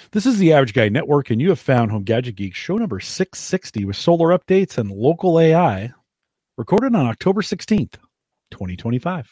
This is the Average Guy Network, and you have found Home Gadget Geek, show number 660 with solar updates and local AI, recorded on October 16th, 2025.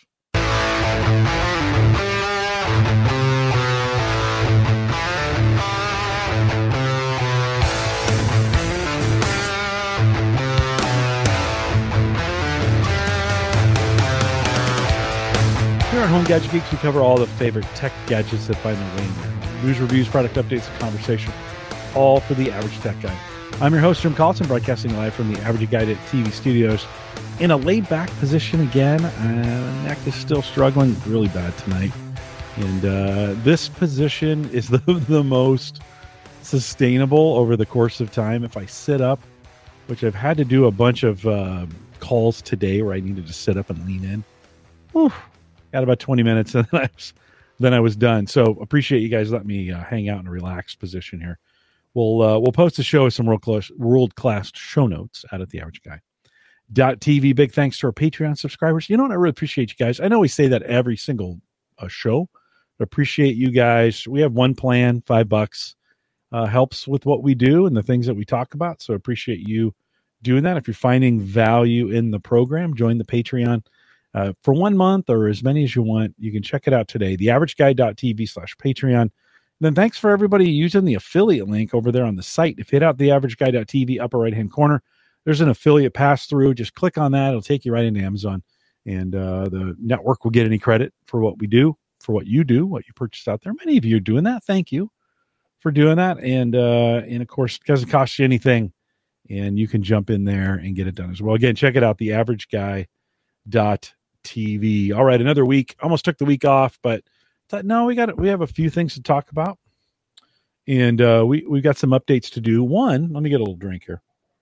Here on Home Gadget Geeks, we cover all the favorite tech gadgets that find their way in there. News, reviews, product updates, and conversation, all for the average tech guy. I'm your host, Jim Collison, broadcasting live from the Average Guy TV studios in a laid-back position again. Neck is still struggling really bad tonight. And this position is the most sustainable over the course of time. If I sit up, which I've had to do a bunch of calls today where I needed to sit up and lean in. Whew, got about 20 minutes, and then I was done. So appreciate you guys letting me hang out in a relaxed position here. We'll post a show with some world class show notes out at the Average Guy .tv. Big thanks to our Patreon subscribers. You know what? I really appreciate you guys. I know we say that every single show, but appreciate you guys. We have one plan, $5, helps with what we do and the things that we talk about. So appreciate you doing that. If you're finding value in the program, join the Patreon. For 1 month or as many as you want, you can check it out today, theaverageguy.tv/Patreon. Then thanks for everybody using the affiliate link over there on the site. If you hit out theaverageguy.tv, upper right-hand corner, there's an affiliate pass-through. Just click on that. It'll take you right into Amazon. And the network will get any credit for what we do, for what you do, what you purchase out there. Many of you are doing that. Thank you for doing that. And of course, it doesn't cost you anything. And you can jump in there and get it done as well. Again, check it out, theaverageguy.tv. All right, another week. Almost took the week off, but thought, no, we have a few things to talk about, and we've got some updates to do. One, let me get a little drink here.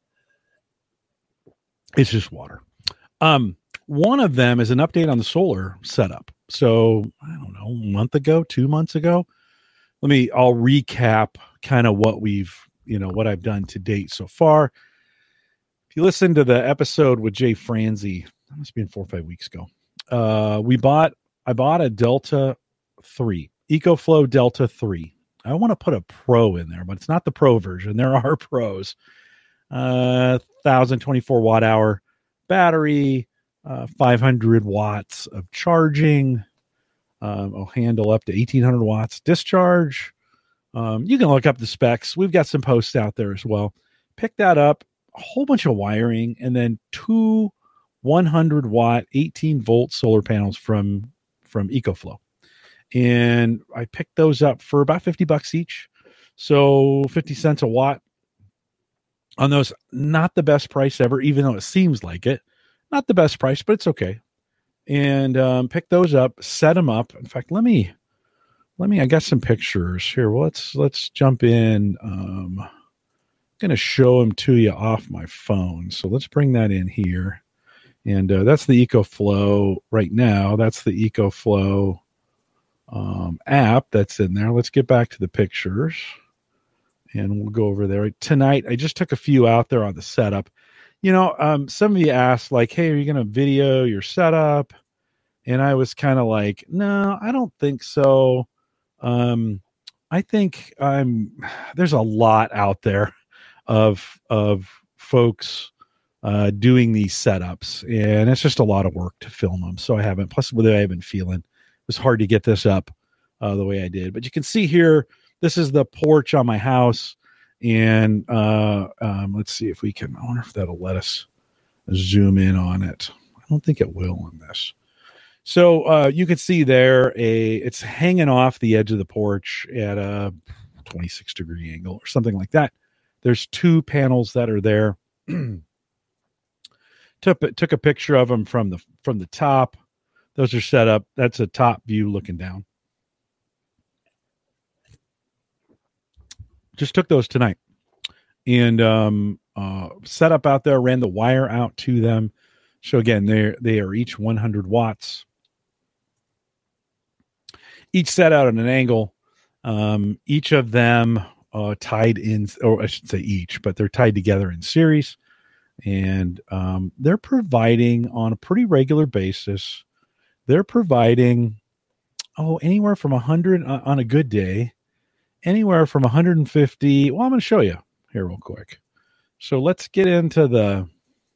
It's just water. One of them is an update on the solar setup. So I don't know, a month ago, 2 months ago. I'll recap kind of what what I've done to date so far. If you listen to the episode with Jay Franzi, that must have been 4 or 5 weeks ago. I bought a Delta 3, EcoFlow Delta 3. I want to put a Pro in there, but it's not the Pro version. There are Pros. 1,024 watt hour battery, 500 watts of charging. I'll handle up to 1,800 watts discharge. You can look up the specs. We've got some posts out there as well. Pick that up, a whole bunch of wiring, and then 2 100 watt, 18 volt solar panels from EcoFlow. And I picked those up for about $50 each. So 50 cents a watt on those. Not the best price ever, even though it seems like it. Not the best price, but it's okay. And pick those up, set them up. In fact, let me, I got some pictures here. Well, let's jump in. I'm going to show them to you off my phone. So let's bring that in here. And that's the EcoFlow right now. That's the EcoFlow app that's in there. Let's get back to the pictures, and we'll go over there. Tonight, I just took a few out there on the setup. Some of you asked, like, hey, are you going to video your setup? And I was kind of like, no, I don't think so. I think there's a lot out there of folks doing these setups, and it's just a lot of work to film them. So I haven't, plus the way I've been feeling, it was hard to get this up the way I did. But you can see here, this is the porch on my house. And let's see if we can, I wonder if that'll let us zoom in on it. I don't think it will on this. So you can see there, it's hanging off the edge of the porch at a 26-degree angle or something like that. There's 2 panels that are there. Took a picture of them from the top. Those are set up. That's a top view looking down. Just took those tonight, and set up out there. Ran the wire out to them. So again, they are each 100 watts. Each set out at an angle. Each of them tied in, or I should say each, but they're tied together in series. And they're providing on a pretty regular basis. They're providing anywhere from 100 on a good day anywhere from 150. Well, I'm going to show you here real quick. So let's get into the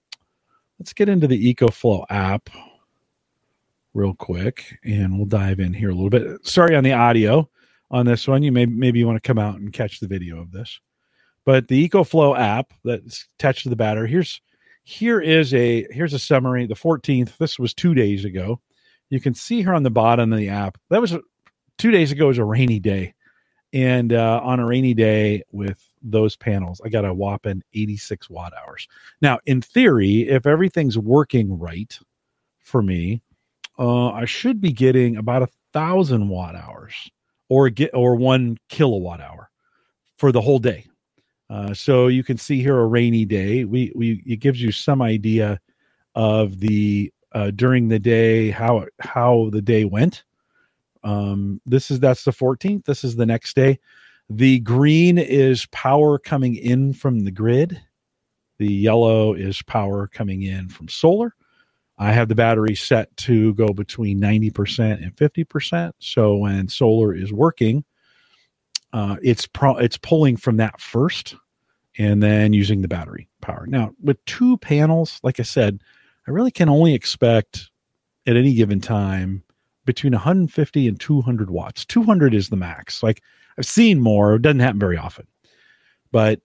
EcoFlow app real quick, and we'll dive in here a little bit. Sorry on the audio on this one. You maybe you want to come out and catch the video of this. But the EcoFlow app that's attached to the battery, here's a summary. The 14th, this was 2 days ago. You can see here on the bottom of the app, that was 2 days ago, was a rainy day. And on a rainy day with those panels, I got a whopping 86 watt hours. Now, in theory, if everything's working right for me, I should be getting about 1,000 watt hours or 1 kilowatt hour for the whole day. So you can see here a rainy day. It gives you some idea of the during the day how the day went. That's the 14th. This is the next day. The green is power coming in from the grid. The yellow is power coming in from solar. I have the battery set to go between 90% and 50%. So when solar is working, it's pulling from that first and then using the battery power. Now, with 2 panels, like I said, I really can only expect at any given time between 150 and 200 watts. 200 is the max. Like, I've seen more. It doesn't happen very often. But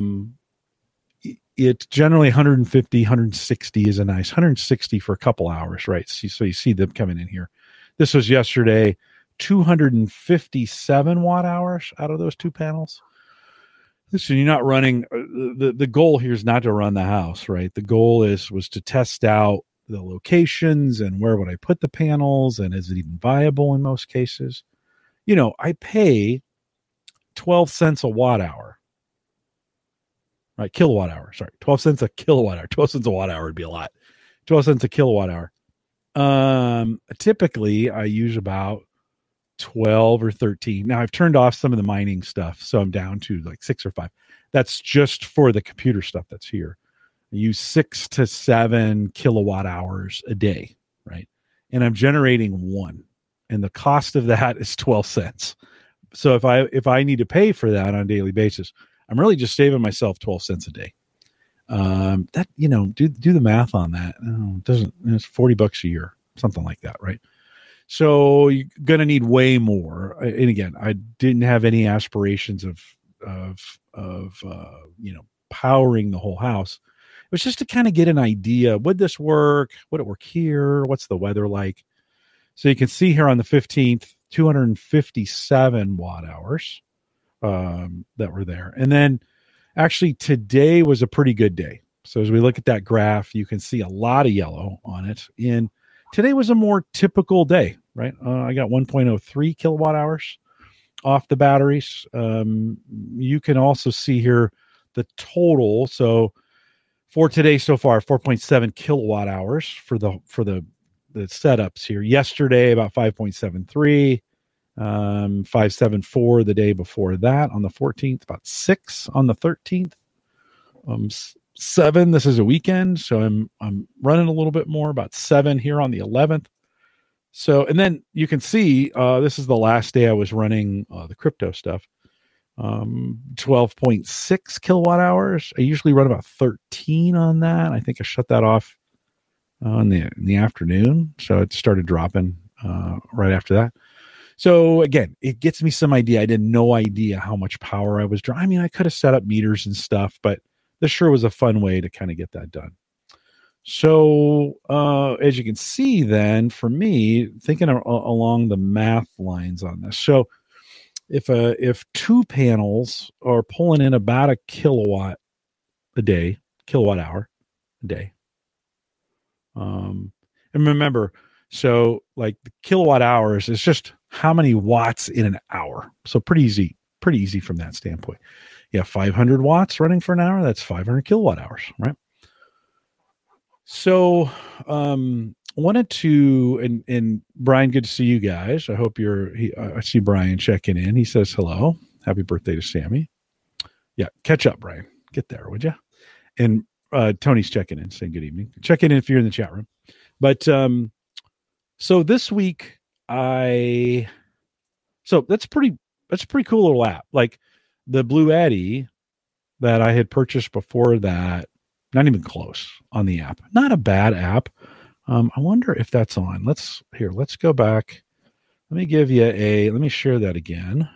it's generally 150, 160 is a nice 160 for a couple hours, right? So you see them coming in here. This was yesterday, 257 watt hours out of those 2 panels. Listen, you're not running. The goal here is not to run the house, right? The goal was to test out the locations and where would I put the panels and is it even viable in most cases? I pay 12 cents a watt hour. Right, kilowatt hour. Sorry, 12 cents a kilowatt hour. 12 cents a watt hour would be a lot. 12 cents a kilowatt hour. Typically, I use about 12 or 13. Now, I've turned off some of the mining stuff, so I'm down to like 6 or 5. That's just for the computer stuff that's here. I use 6 to 7 kilowatt hours a day, right? And I'm generating 1. And the cost of that is 12 cents. So if I need to pay for that on a daily basis, I'm really just saving myself 12 cents a day. That, do the math on that. It's $40 a year, something like that, right? So you're going to need way more. And again, I didn't have any aspirations of powering the whole house. It was just to kind of get an idea. Would this work? Would it work here? What's the weather like? So you can see here on the 15th, 257 watt hours that were there. And then actually today was a pretty good day. So as we look at that graph, you can see a lot of yellow on it. And today was a more typical day, right? I got 1.03 kilowatt hours off the batteries. You can also see here the total. So for today so far, 4.7 kilowatt hours for the setups here. Yesterday, about 5.73. 574 the day before that on the 14th, about 6 on the 13th, 7. This is a weekend, so I'm running a little bit more, about 7 here on the 11th. So, and then you can see this is the last day I was running the crypto stuff. 12.6 kilowatt hours. I usually run about 13 on that. I think I shut that off in the afternoon, so it started dropping right after that. So again, it gets me some idea. I had no idea how much power I was drawing. I mean, I could have set up meters and stuff, but this sure was a fun way to kind of get that done. So as you can see then, for me, thinking along the math lines on this. So if 2 panels are pulling in about a kilowatt hour a day. And remember, so like the kilowatt hours is just how many watts in an hour. So pretty easy from that standpoint. Yeah, 500 watts running for an hour, that's 500 kilowatt hours, right? So wanted to, and Brian, good to see you guys. I hope I see Brian checking in. He says hello. Happy birthday to Sammy. Yeah, catch up, Brian. Get there, would you? And Tony's checking in, saying good evening. Check in if you're in the chat room. But so this week, so that's pretty that's a pretty cool little app. Like the Bluetti that I had purchased before that, not even close on the app. Not a bad app. I wonder if that's on. Let's go back. Let me share that again.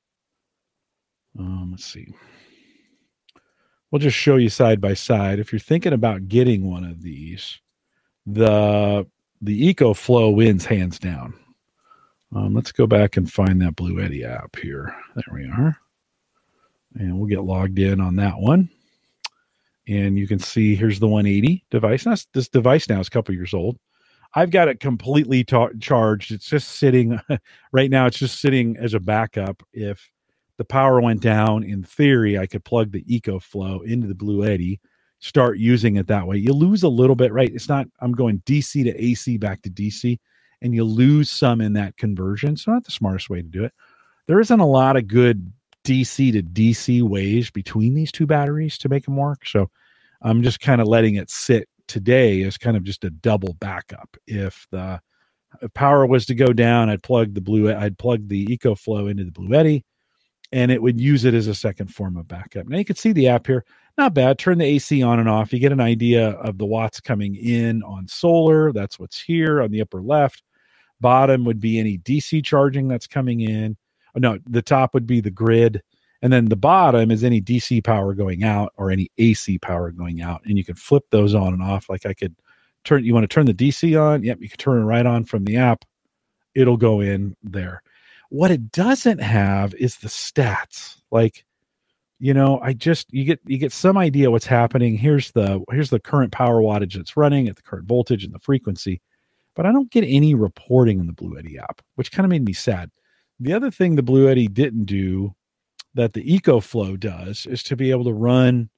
Let's see. We'll just show you side by side. If you're thinking about getting one of these, the EcoFlow wins hands down. Let's go back and find that Bluetti app here. There we are. And we'll get logged in on that one. And you can see here's the 180 device. Now, this device now is a couple years old. I've got it completely charged. It's just sitting right now. It's just sitting as a backup. If the power went down, in theory, I could plug the EcoFlow into the Bluetti, start using it that way. You lose a little bit, right? It's not, I'm going DC to AC back to DC, and you lose some in that conversion. So not the smartest way to do it. There isn't a lot of good DC to DC ways between these two batteries to make them work. So I'm just kind of letting it sit today as kind of just a double backup. If the power was to go down, I'd plug the EcoFlow into the Bluetti, and it would use it as a second form of backup. Now you can see the app here. Not bad. Turn the AC on and off. You get an idea of the watts coming in on solar. That's what's here on the upper left. Bottom would be any DC charging that's coming in. Oh, no, the top would be the grid. And then the bottom is any DC power going out or any AC power going out. And you can flip those on and off. Like I could you want to turn the DC on? Yep, you can turn it right on from the app. It'll go in there. What it doesn't have is the stats. Like, you get some idea what's happening. Here's the current power wattage that's running at the current voltage and the frequency. But I don't get any reporting in the Bluetti app, which kind of made me sad. The other thing the Bluetti didn't do that the EcoFlow does is to be able to run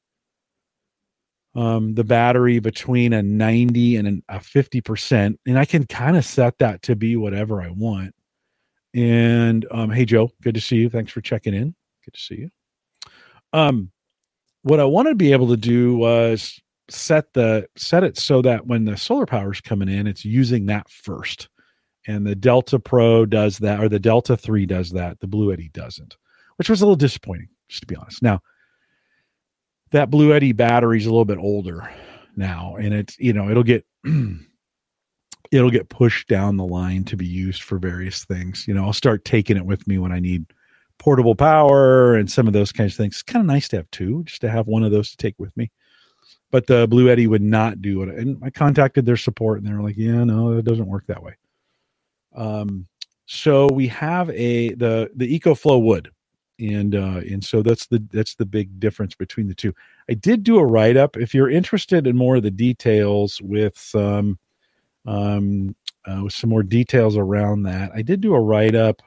the battery between a 90 and a 50%. And I can kind of set that to be whatever I want. And hey, Joe, good to see you. Thanks for checking in. Good to see you. What I wanted to be able to do was set it so that when the solar power is coming in, it's using that first. And the Delta Pro does that, or the Delta 3 does that. The Bluetti doesn't, which was a little disappointing, just to be honest. Now, that Bluetti battery is a little bit older now, and it's, it'll get pushed down the line to be used for various things. I'll start taking it with me when I need portable power and some of those kinds of things. It's kind of nice to have two, just to have one of those to take with me. But the Bluetti would not do it. And I contacted their support, and they were like, yeah, no, it doesn't work that way. So we have the EcoFlow would, and so that's the big difference between the two. I did do a write-up. If you're interested in more of the details with some more details around that, I did do a write-up.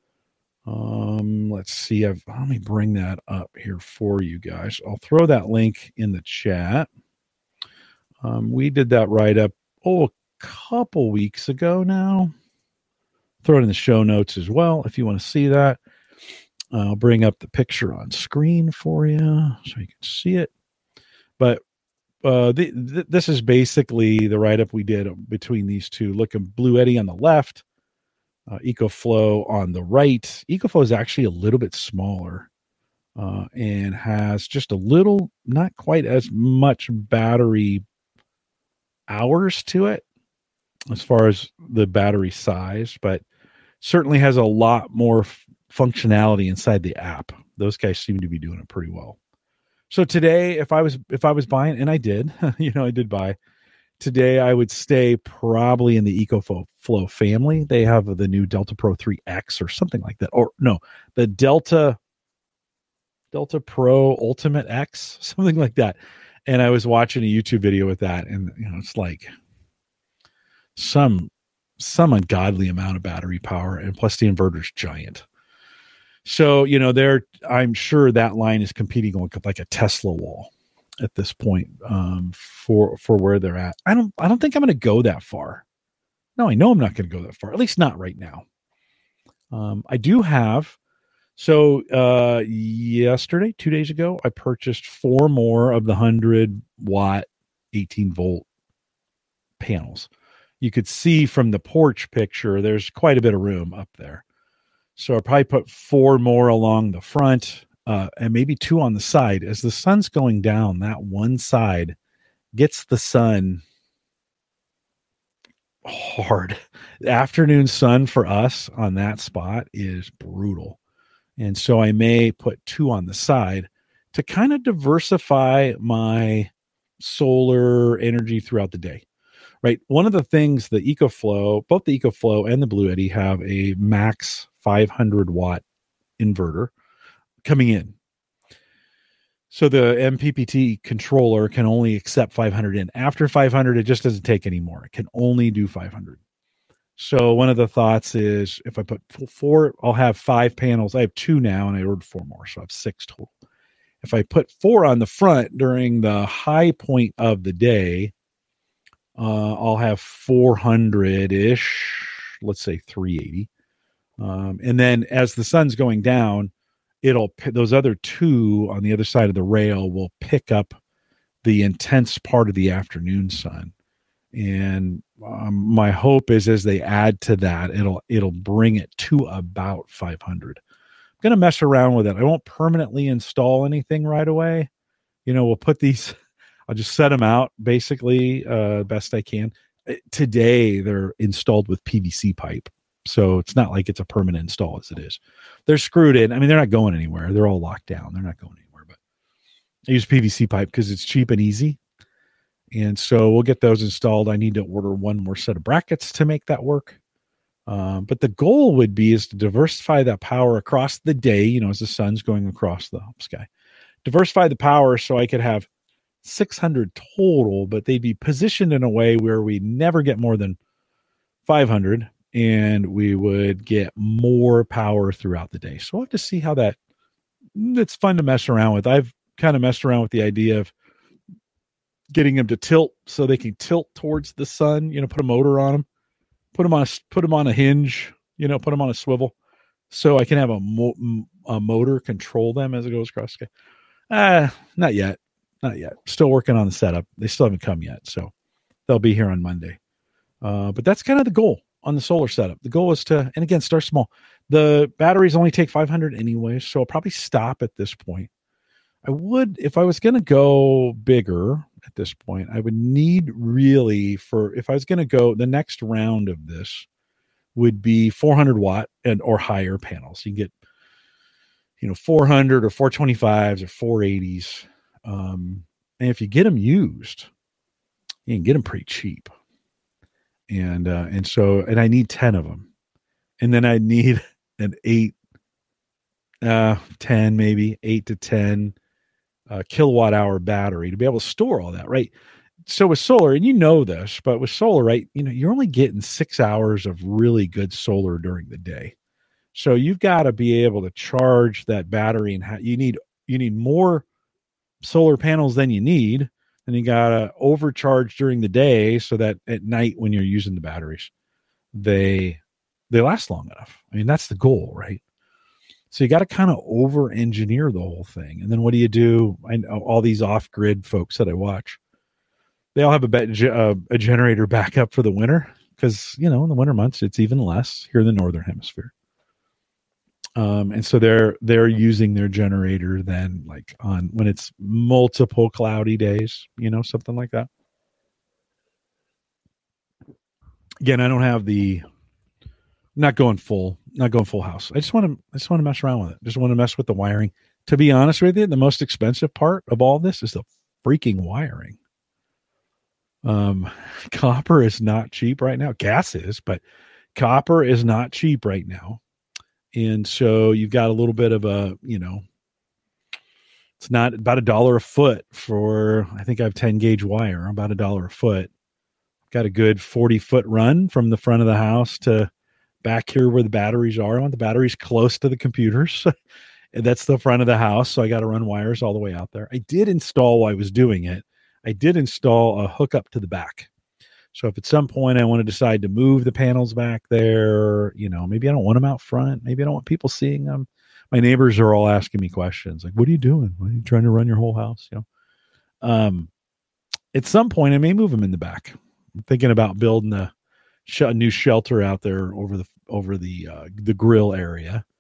Let's see. Let me bring that up here for you guys. I'll throw that link in the chat. We did that write-up, a couple weeks ago now. Throw it in the show notes as well if you want to see that. I'll bring up the picture on screen for you so you can see it. But this is basically the write-up we did between these two. Look at Bluetti on the left, EcoFlow on the right. EcoFlow is actually a little bit smaller and has just a little, not quite as much battery hours to it as far as the battery size, but certainly has a lot more functionality inside the app. Those guys seem to be doing it pretty well. So today, if I was buying, and I did, I did buy today, I would stay probably in the EcoFlow family. They have the new Delta Pro 3X or something like that, or no, the Delta Pro Ultimate X, something like that. And I was watching a YouTube video with that, and it's like some ungodly amount of battery power, and plus the inverter's giant. So, I'm sure that line is competing on like a Tesla wall at this point for where they're at. I don't think I'm going to go that far. No, I know I'm not going to go that far, at least not right now. I do have. So yesterday, 2 days ago, I purchased 4 more of the 100-watt, 18-volt panels. You could see from the porch picture, there's quite a bit of room up there. So I'll probably put 4 more along the front, and maybe 2 on the side. As the sun's going down, that one side gets the sun hard. The afternoon sun for us on that spot is brutal. And so I may put 2 on the side to kind of diversify my solar energy throughout the day. Right. One of the things, the EcoFlow, both the EcoFlow and the Bluetti have a max 500 watt inverter coming in. So the MPPT controller can only accept 500 in. After 500, it just doesn't take any more. It can only do 500. So one of the thoughts is if I put 4, I'll have 5 panels. I have 2 now, and I ordered 4 more, so I have 6 total. If I put 4 on the front during the high point of the day, I'll have 400-ish, let's say 380. And then as the sun's going down, those other 2 on the other side of the rail will pick up the intense part of the afternoon sun. And my hope is as they add to that, it'll bring it to about 500. I'm going to mess around with it. I won't permanently install anything right away. We'll put these, I'll just set them out basically best I can. Today, they're installed with PVC pipe. So it's not like it's a permanent install as it is. They're screwed in. I mean, they're not going anywhere. They're all locked down. They're not going anywhere. But I use PVC pipe because it's cheap and easy. And so we'll get those installed. I need to order 1 more set of brackets to make that work. But the goal is to diversify that power across the day, as the sun's going across the sky. Diversify the power so I could have 600 total, but they'd be positioned in a way where we never get more than 500, and we would get more power throughout the day. So we'll have to see how it's fun to mess around with. I've kind of messed around with the idea of getting them to tilt so they can tilt towards the sun, put a motor on them, put them on a hinge, put them on a swivel so I can have a motor control them as it goes across the sky. Not yet. Still working on the setup. They still haven't come yet. So they'll be here on Monday. But that's kind of the goal on the solar setup. The goal is to, and again, start small. The batteries only take 500 anyway, so I'll probably stop at this point. I would, if I was going to go bigger at this point, I would need really if I was going to go, the next round of this would be 400 watt or higher panels. You can get, 400 or 425s or 480s. And if you get them used, you can get them pretty cheap. And I need 10 of them. And then I need an 8 to 10 kilowatt hour battery to be able to store all that, right? So with solar, and this, but with solar, right, you're only getting 6 hours of really good solar during the day. So you've got to be able to charge that battery, and you need more solar panels than you need, and you got to overcharge during the day so that at night when you're using the batteries, they last long enough. I mean, that's the goal, right? So you got to kind of over engineer the whole thing. And then what do? I know all these off-grid folks that I watch, they all have a generator backup for the winter because, in the winter months, it's even less here in the Northern Hemisphere. And so they're using their generator then like on when it's multiple cloudy days, something like that. Again, I don't have not going full house. I just want to mess around with it. Just want to mess with the wiring. To be honest with you, the most expensive part of all this is the freaking wiring. Copper is not cheap right now. Gas is, but copper is not cheap right now. And so you've got a little bit of it's not about $1 a foot for, I think I have 10 gauge wire, about $1 a foot. Got a good 40-foot run from the front of the house to back here where the batteries are. I want the batteries close to the computers. And that's the front of the house. So I got to run wires all the way out there. I did install while I was doing it. I did install a hookup to the back. So if at some point I want to decide to move the panels back there, maybe I don't want them out front. Maybe I don't want people seeing them. My neighbors are all asking me questions like, what are you doing? Are you trying to run your whole house? At some point I may move them in the back. I'm thinking about building a new shelter out there over the grill area.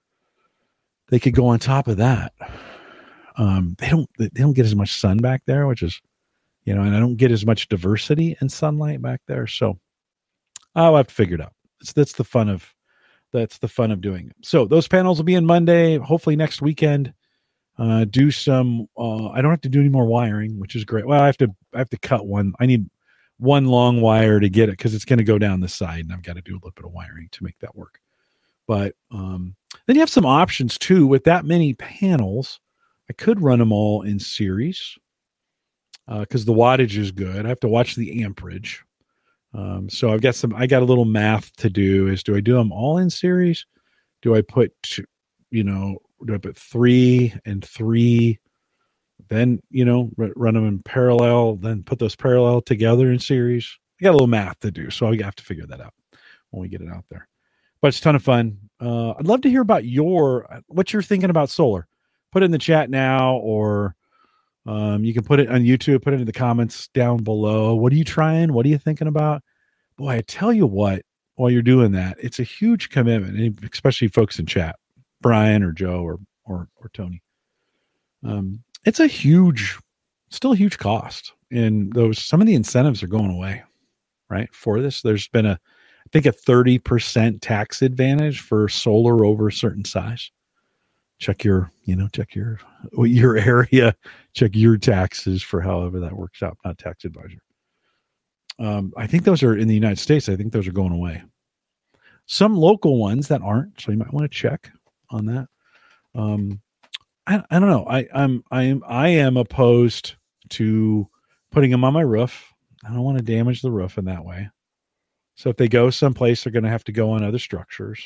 they could go on top of that. They don't get as much sun back there, which is, and I don't get as much diversity in sunlight back there. So I'll have to figure it out. That's the fun of doing it. So those panels will be in Monday, hopefully next weekend. Do some, I don't have to do any more wiring, which is great. Well, I have to cut one. I need one long wire to get it because it's going to go down the side, and I've got to do a little bit of wiring to make that work. But then you have some options too. With that many panels, I could run them all in series because the wattage is good. I have to watch the amperage. So I got a little math to do. Do I do them all in series? Do I put, do I put 3 and 3, then, run them in parallel, then put those parallel together in series? I got a little math to do, so I have to figure that out when we get it out there. But it's a ton of fun. I'd love to hear about what you're thinking about solar. Put it in the chat now, or you can put it on YouTube, put it in the comments down below. What are you trying? What are you thinking about? Boy, I tell you what, while you're doing that, it's a huge commitment, especially folks in chat, Brian or Joe or Tony. It's still a huge cost. And some of the incentives are going away, right? For this, there's been I think a 30% tax advantage for solar over a certain size. Check your area, check your taxes for however that works out. Not tax advisor. I think those are in the United States. I think those are going away. Some local ones that aren't, so you might want to check on that. I don't know. I am opposed to putting them on my roof. I don't want to damage the roof in that way. So if they go someplace, they're going to have to go on other structures.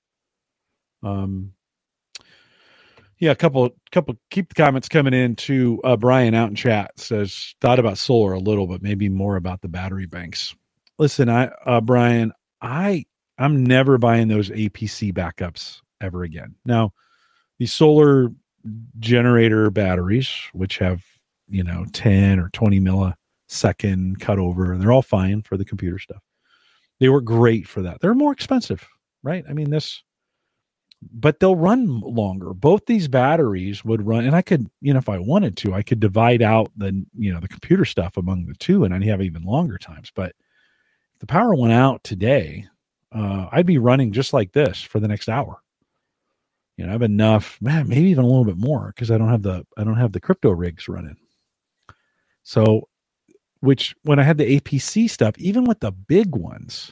Yeah, a couple keep the comments coming in to Brian out in chat says thought about solar a little, but maybe more about the battery banks. Listen, Brian, I'm never buying those APC backups ever again. Now, these solar generator batteries, which have 10 or 20 millisecond cutover, and they're all fine for the computer stuff. They work great for that. They're more expensive, right? I mean, but they'll run longer. Both these batteries would run, and I could, if I wanted to, I could divide out the computer stuff among the two, and I'd have even longer times. But if the power went out today, I'd be running just like this for the next hour. I have enough, maybe even a little bit more, because I don't have the crypto rigs running. So, which when I had the APC stuff, even with the big ones,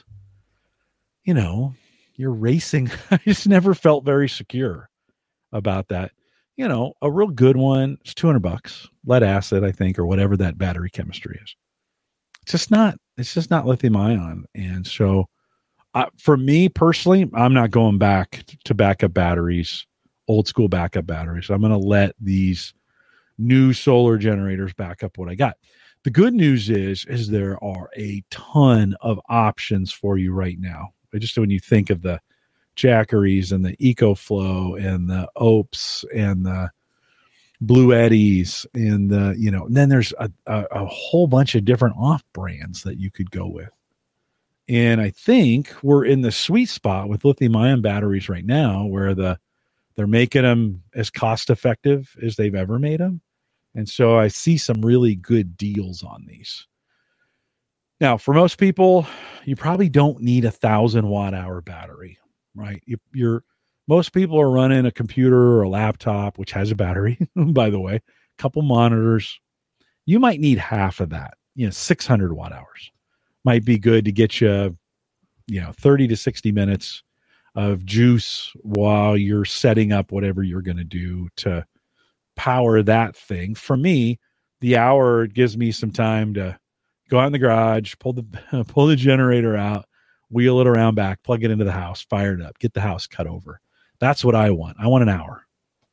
you're racing. I just never felt very secure about that. A real good one is $200, lead acid, I think, or whatever that battery chemistry is. It's just not lithium ion. And so for me personally, I'm not going back to backup batteries, old school backup batteries. I'm going to let these new solar generators back up what I got. The good news is there are a ton of options for you right now. Just when you think of the Jackeries and the EcoFlow and the Opes and the Blue Eddies and and then there's a whole bunch of different off brands that you could go with. And I think we're in the sweet spot with lithium ion batteries right now, where they're making them as cost effective as they've ever made them. And so I see some really good deals on these. Now, for most people, you probably don't need 1,000 watt-hour battery, right? Most people are running a computer or a laptop, which has a battery, by the way, a couple monitors. You might need half of that. 600 watt-hours might be good to get you, 30 to 60 minutes of juice while you're setting up whatever you're going to do to power that thing. For me, the hour gives me some time to go out in the garage, pull the generator out, wheel it around back, plug it into the house, fire it up, get the house cut over. That's what I want. I want an hour.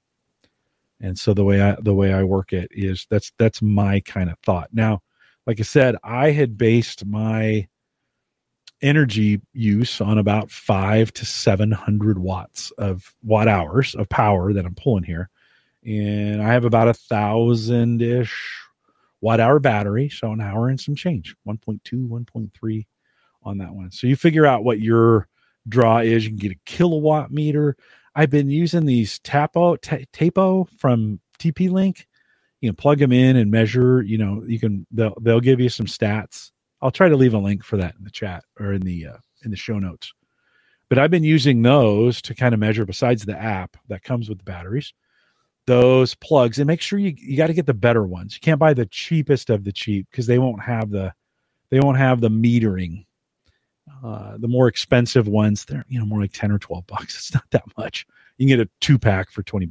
And so the way I work it is that's my kind of thought. Now, like I said, I had based my energy use on about 500 to 700 watt hours of power that I'm pulling here. And I have about 1,000-ish watt-hour battery, so an hour and some change, 1.2, 1.3 on that one. So you figure out what your draw is. You can get a kilowatt meter. I've been using these Tapo from TP-Link. You can plug them in and measure. They'll give you some stats. I'll try to leave a link for that in the chat or in the show notes. But I've been using those to kind of measure, besides the app that comes with the batteries, those plugs, and make sure you got to get the better ones. You can't buy the cheapest of the cheap because they won't have the metering. The more expensive ones, they're more like $10 or $12. It's not that much. You can get a 2-pack for $20.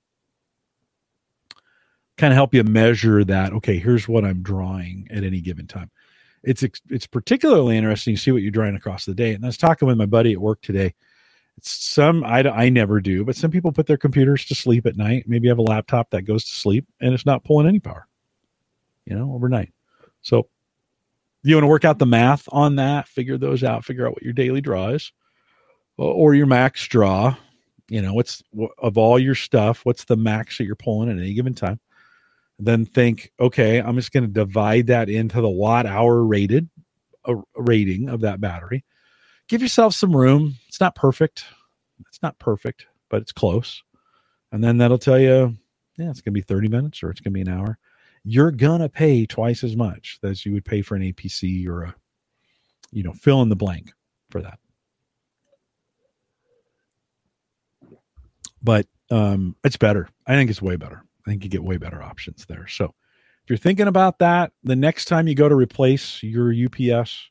Kind of help you measure that. Okay, here's what I'm drawing at any given time. It's particularly interesting to see what you're drawing across the day. And I was talking with my buddy at work today. I never do, but some people put their computers to sleep at night. Maybe you have a laptop that goes to sleep and it's not pulling any power, overnight. So you want to work out the math on that, figure those out, figure out what your daily draw is or your max draw. Of all your stuff, what's the max that you're pulling at any given time? Then think, okay, I'm just going to divide that into the watt hour rating of that battery. Give yourself some room. It's not perfect, but it's close. And then that'll tell you, it's going to be 30 minutes or it's going to be an hour. You're going to pay twice as much as you would pay for an APC or a, fill in the blank for that. But it's better. I think it's way better. I think you get way better options there. So if you're thinking about that, the next time you go to replace your UPS,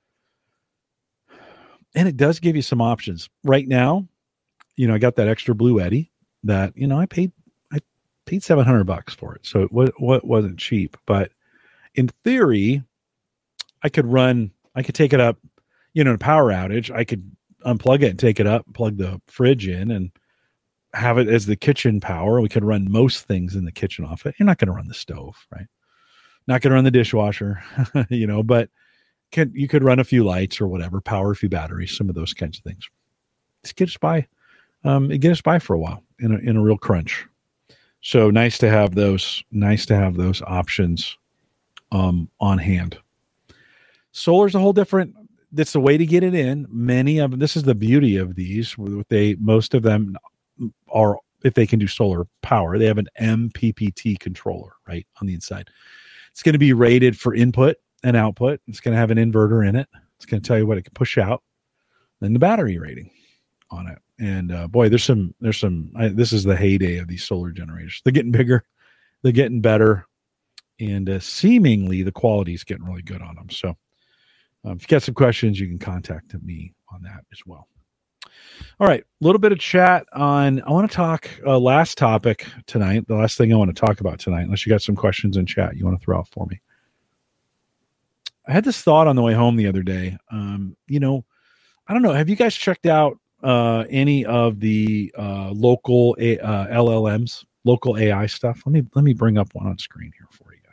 and it does give you some options. Right now, I got that extra Bluetti that, I paid $700 for it. So it wasn't cheap, but in theory, I could take it up, in a power outage. I could unplug it and take it up, plug the fridge in and have it as the kitchen power. We could run most things in the kitchen off it. You're not going to run the stove, right? Not going to run the dishwasher, but you could run a few lights or whatever, power a few batteries, some of those kinds of things. Just get us by. Get us by for a while in a real crunch. So nice to have those options on hand. Solar's a whole different. That's the way to get it in. This is the beauty of these. Most of them are, if they can do solar power, they have an MPPT controller right on the inside. It's going to be rated for input and output. It's going to have an inverter in it. It's going to tell you what it can push out, then the battery rating on it. And this is the heyday of these solar generators. They're getting bigger, they're getting better, and seemingly the quality is getting really good on them. So if you got some questions, you can contact me on that as well. All right, a little bit of chat on. I want to talk last topic tonight. The last thing I want to talk about tonight, unless you got some questions in chat you want to throw out for me. I had this thought on the way home the other day. I don't know. Have you guys checked out any of the local LLMs, local AI stuff? Let me bring up one on screen here for you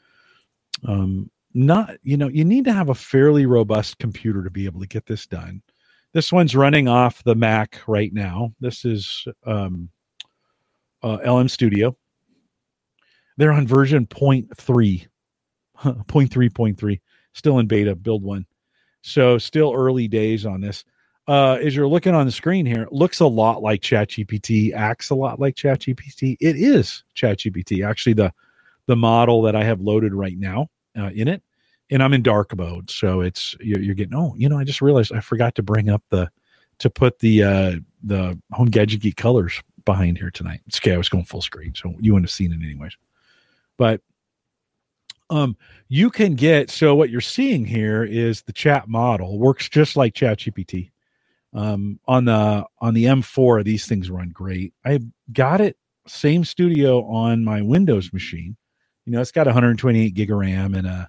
guys. You need to have a fairly robust computer to be able to get this done. This one's running off the Mac right now. This is LM Studio. They're on version 0.3, still in beta, build 1. So still early days on this. As you're looking on the screen here, it looks a lot like ChatGPT, acts a lot like ChatGPT. It is ChatGPT. Actually, the model that I have loaded right now in it, and I'm in dark mode, so it's you're getting. I just realized I forgot to bring up to put the Home Gadget Geek colors behind here tonight. It's okay. I was going full screen, so you wouldn't have seen it anyways. But you can get, so what you're seeing here is the chat model works just like ChatGPT. On the M4, these things run great. I got it same studio on my Windows machine. It's got 128 gig of RAM and a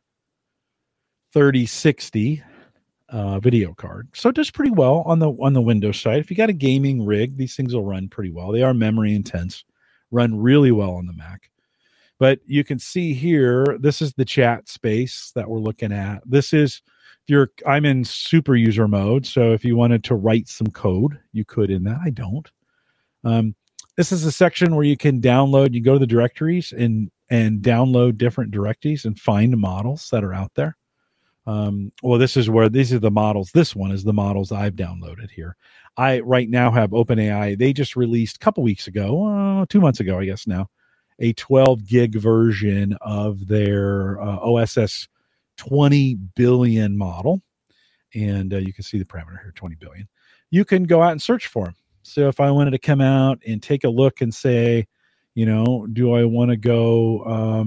3060 video card, so it does pretty well on the Windows side. If you got a gaming rig, these things will run pretty well. They are memory intense, run really well on the Mac. But you can see here, this is the chat space that we're looking at. This is I'm in super user mode, so if you wanted to write some code, you could in that. I don't. This is a section where you can download. You go to the directories and download different directories and find models that are out there. Well, this is where these are the models. This one is the models I've downloaded here. I right now have OpenAI. They just released a couple weeks ago, 2 months ago, I guess now, a 12 gig version of their OSS 20 billion model. And you can see the parameter here, 20 billion. You can go out and search for them. So if I wanted to come out and take a look and say, do I want to go,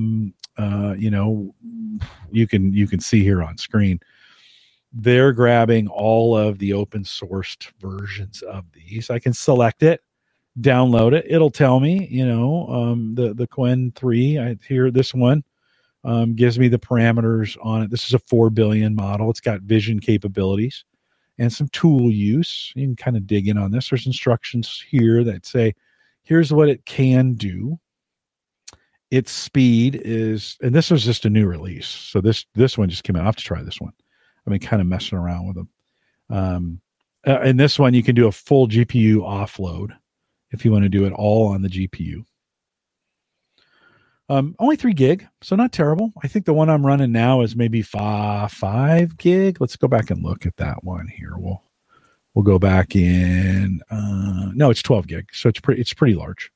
you can see here on screen, they're grabbing all of the open sourced versions of these. I can select it, download it. It'll tell me, the Qwen 3, this one gives me the parameters on it. This is a 4 billion model. It's got vision capabilities and some tool use. You can kind of dig in on this. There's instructions here that say, here's what it can do. Its speed is, and this was just a new release. So this one just came out. I have to try this one. I've been kind of messing around with them. And this one, you can do a full GPU offload if you want to do it all on the GPU. Only 3 gig, so not terrible. I think the one I'm running now is maybe 5 gig. Let's go back and look at that one here. We'll go back in. No, it's 12 gig, so it's pretty large.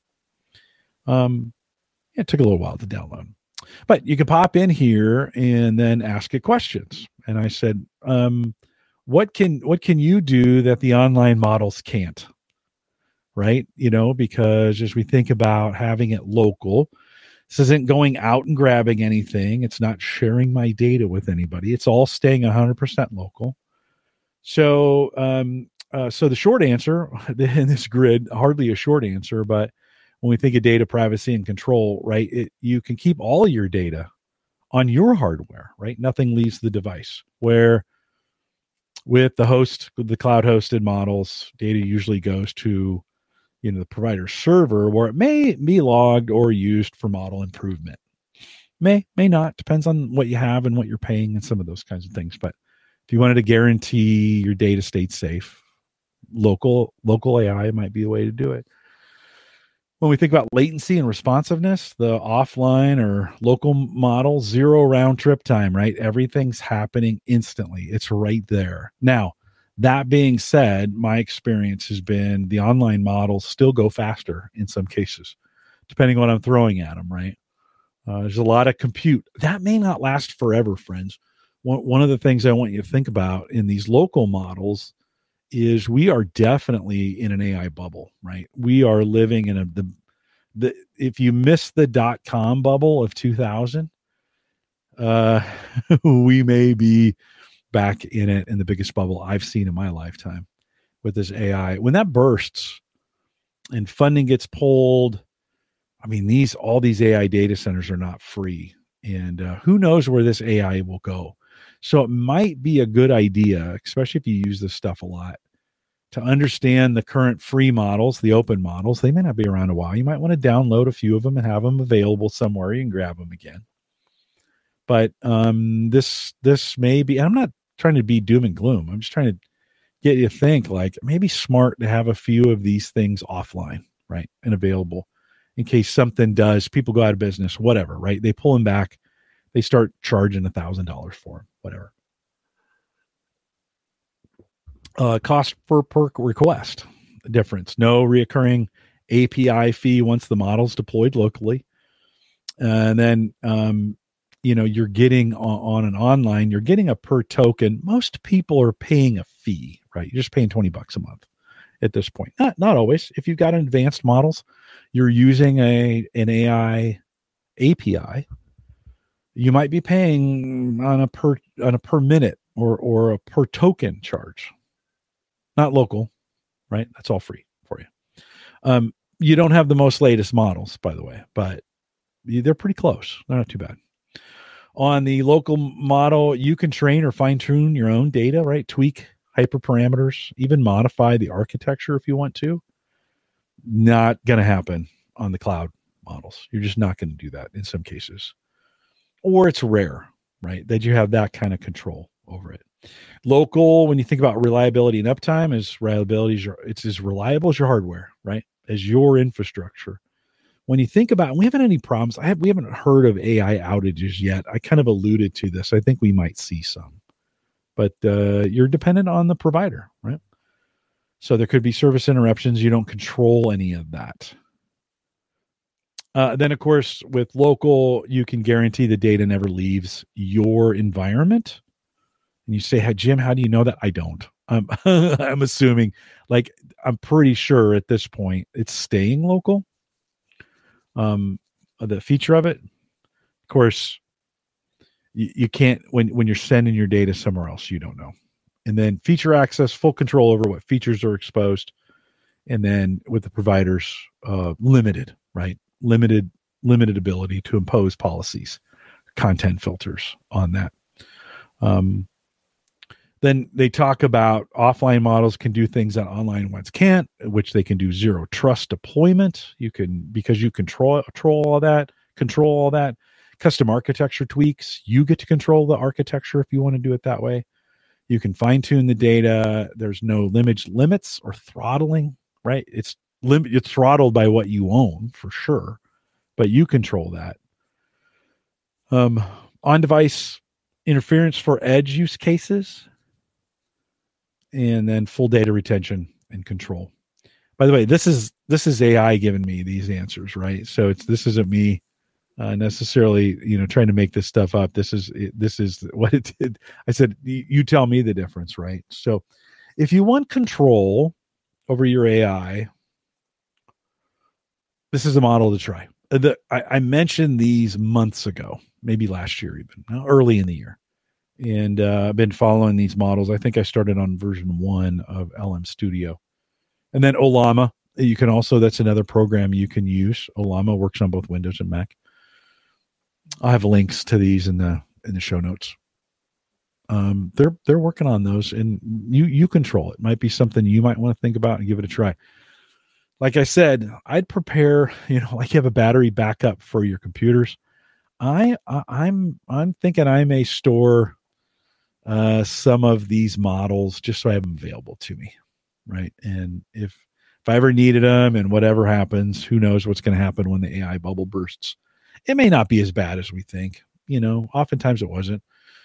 It took a little while to download, but you can pop in here and then ask it questions. And I said, what can you do that the online models can't? Right? Because as we think about having it local, this isn't going out and grabbing anything. It's not sharing my data with anybody. It's all staying 100% local. So, so the short answer in this grid, hardly a short answer, but when we think of data privacy and control, right, you can keep all of your data on your hardware, right? Nothing leaves the device. Where with the cloud hosted models, data usually goes to the provider server, where it may be logged or used for model improvement. May not, depends on what you have and what you're paying and some of those kinds of things. But if you wanted to guarantee your data stayed safe, local AI might be a way to do it. When we think about latency and responsiveness, the offline or local model, 0 round trip time, right? Everything's happening instantly. It's right there. Now, that being said, my experience has been the online models still go faster in some cases, depending on what I'm throwing at them, right? There's a lot of compute. That may not last forever, friends. One of the things I want you to think about in these local models is we are definitely in an AI bubble, right? We are living in if you miss the .com bubble of 2000, we may be back in it in the biggest bubble I've seen in my lifetime with this AI. When that bursts and funding gets pulled, I mean, all these AI data centers are not free, and who knows where this AI will go. So it might be a good idea, especially if you use this stuff a lot, to understand the current free models, the open models. They may not be around a while. You might want to download a few of them and have them available somewhere. You can grab them again. But this may be, I'm not trying to be doom and gloom. I'm just trying to get you to think like maybe smart to have a few of these things offline, right? And available in case something does, people go out of business, whatever, right? They pull them back. They start charging $1,000 for them, whatever. Cost per request difference. No reoccurring API fee once the model's deployed locally. And then, you're getting on an online, you're getting a per token. Most people are paying a fee, right? You're just paying $20 a month at this point. Not always. If you've got advanced models, you're using an AI API, you might be paying on a per minute or a per token charge. Not local, right? That's all free for you. You don't have the most latest models, by the way, but they're pretty close. They're not too bad. On the local model, you can train or fine tune your own data, right? Tweak hyperparameters, even modify the architecture if you want to. Not going to happen on the cloud models. You're just not going to do that in some cases. Or it's rare, right? That you have that kind of control over it. Local, when you think about reliability and uptime, it's as reliable as your hardware, right? As your infrastructure. When you think about, we haven't had any problems. We haven't heard of AI outages yet. I kind of alluded to this. I think we might see some. but you're dependent on the provider, right? So there could be service interruptions. You don't control any of that. Then, of course, with local, you can guarantee the data never leaves your environment. And you say, hey, Jim, how do you know that? I don't. I'm assuming, like, I'm pretty sure at this point it's staying local. The feature of it, of course, you can't, when you're sending your data somewhere else, you don't know. And then feature access, full control over what features are exposed. And then with the providers, limited, right? Limited ability to impose policies, content filters on that. Then they talk about offline models can do things that online ones can't, which they can do zero trust deployment. You can, because you control all that, custom architecture tweaks. You get to control the architecture if you want to do it that way. You can fine tune the data. There's no limits or throttling, right? It's throttled by what you own for sure, but you control that. On-device interference for edge use cases, and then full data retention and control. By the way, this is AI giving me these answers, right? So this isn't me necessarily, trying to make this stuff up. This is what it did. I said, you tell me the difference, right? So if you want control over your AI, this is a model to try. I mentioned these months ago, maybe last year, even early in the year. And I've been following these models. I think I started on version 1 of LM Studio. And then Ollama, you can also, that's another program you can use. Ollama works on both Windows and Mac. I'll have links to these in the show notes. They're working on those, and you control it. Might be something you might want to think about and give it a try. Like I said, I'd prepare, like you have a battery backup for your computers. I'm thinking I may store some of these models just so I have them available to me, right? And if I ever needed them and whatever happens, who knows what's going to happen when the AI bubble bursts. It may not be as bad as we think. Oftentimes it wasn't.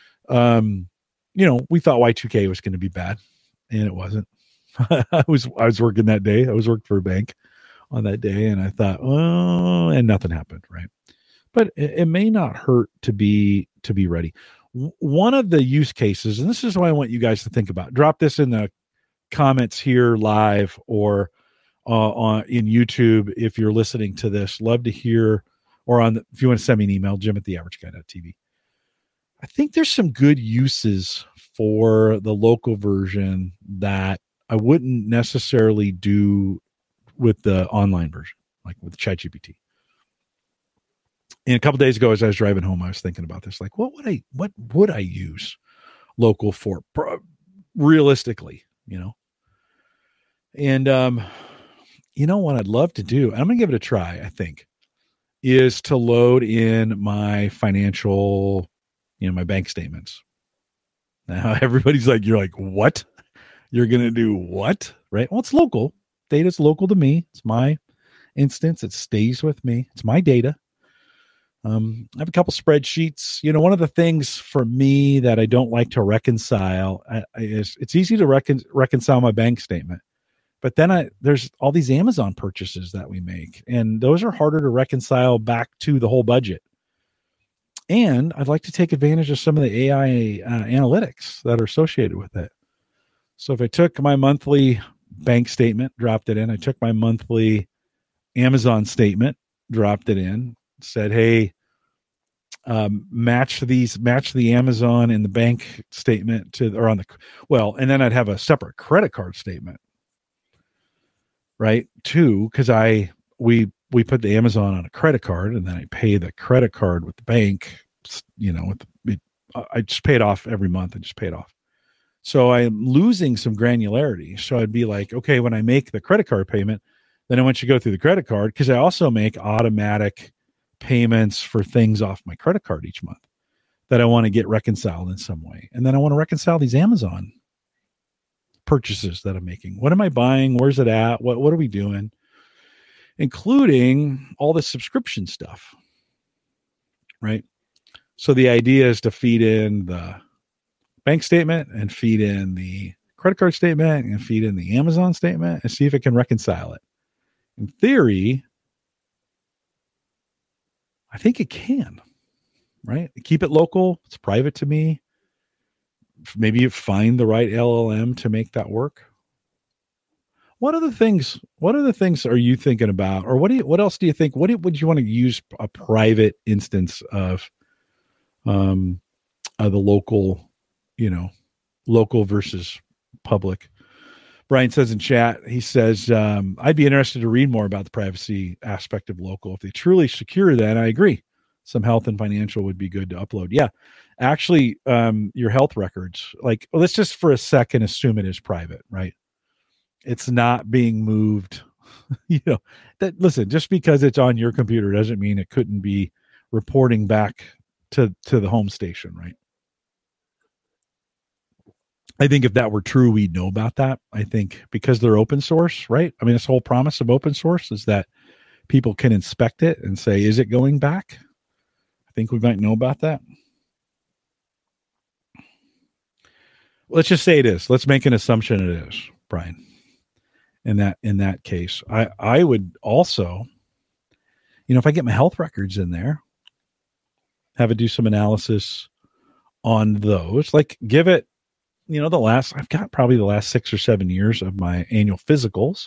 We thought Y2K was going to be bad, and it wasn't. I was working that day. I was working for a bank on that day, and I thought, oh, and nothing happened, right? But it may not hurt to be ready. One of the use cases, and this is what I want you guys to think about. Drop this in the comments here live or in YouTube if you're listening to this. Love to hear, or if you want to send me an email, jim@theaverageguy.tv. I think there's some good uses for the local version that I wouldn't necessarily do with the online version, like with ChatGPT. And a couple of days ago, as I was driving home, I was thinking about this. Like, what would I use local for realistically, And, what I'd love to do, and I'm going to give it a try, I think, is to load in my financial, my bank statements. Now, everybody's like, you're like, what? You're going to do what? Right? Well, it's local. Data's local to me. It's my instance. It stays with me. It's my data. I have a couple spreadsheets. One of the things for me that I don't like to reconcile is it's easy to reconcile my bank statement, but then there's all these Amazon purchases that we make, and those are harder to reconcile back to the whole budget. And I'd like to take advantage of some of the AI analytics that are associated with it. So if I took my monthly bank statement, dropped it in, I took my monthly Amazon statement, dropped it in, said, hey, match the Amazon and the bank statement and then I'd have a separate credit card statement, right? Too, because we put the Amazon on a credit card, and then I pay the credit card with the bank, I just pay it off every month and just pay it off. So I'm losing some granularity. So I'd be like, okay, when I make the credit card payment, then I want you to go through the credit card, because I also make automatic payments for things off my credit card each month that I want to get reconciled in some way. And then I want to reconcile these Amazon purchases that I'm making. What am I buying? Where's it at? What are we doing? Including all the subscription stuff, right? So the idea is to feed in the bank statement and feed in the credit card statement and feed in the Amazon statement and see if it can reconcile it. In theory, I think it can, right? Keep it local. It's private to me. Maybe you find the right LLM to make that work. What other things are you thinking about? Or what else do you think? Would you want to use a private instance of the local, local versus public? Brian says in chat, he says, I'd be interested to read more about the privacy aspect of local. If they truly secure that, I agree. Some health and financial would be good to upload. Yeah. Actually, your health records, let's just for a second assume it is private, right? It's not being moved. Listen, just because it's on your computer doesn't mean it couldn't be reporting back to the home station, right? I think if that were true, we'd know about that. I think because they're open source, right? I mean, this whole promise of open source is that people can inspect it and say, is it going back? I think we might know about that. Let's just say it is. Let's make an assumption it is, Brian. In that case, I would also, if I get my health records in there, have it do some analysis on those, give it, I've got probably the last 6 or 7 years of my annual physicals,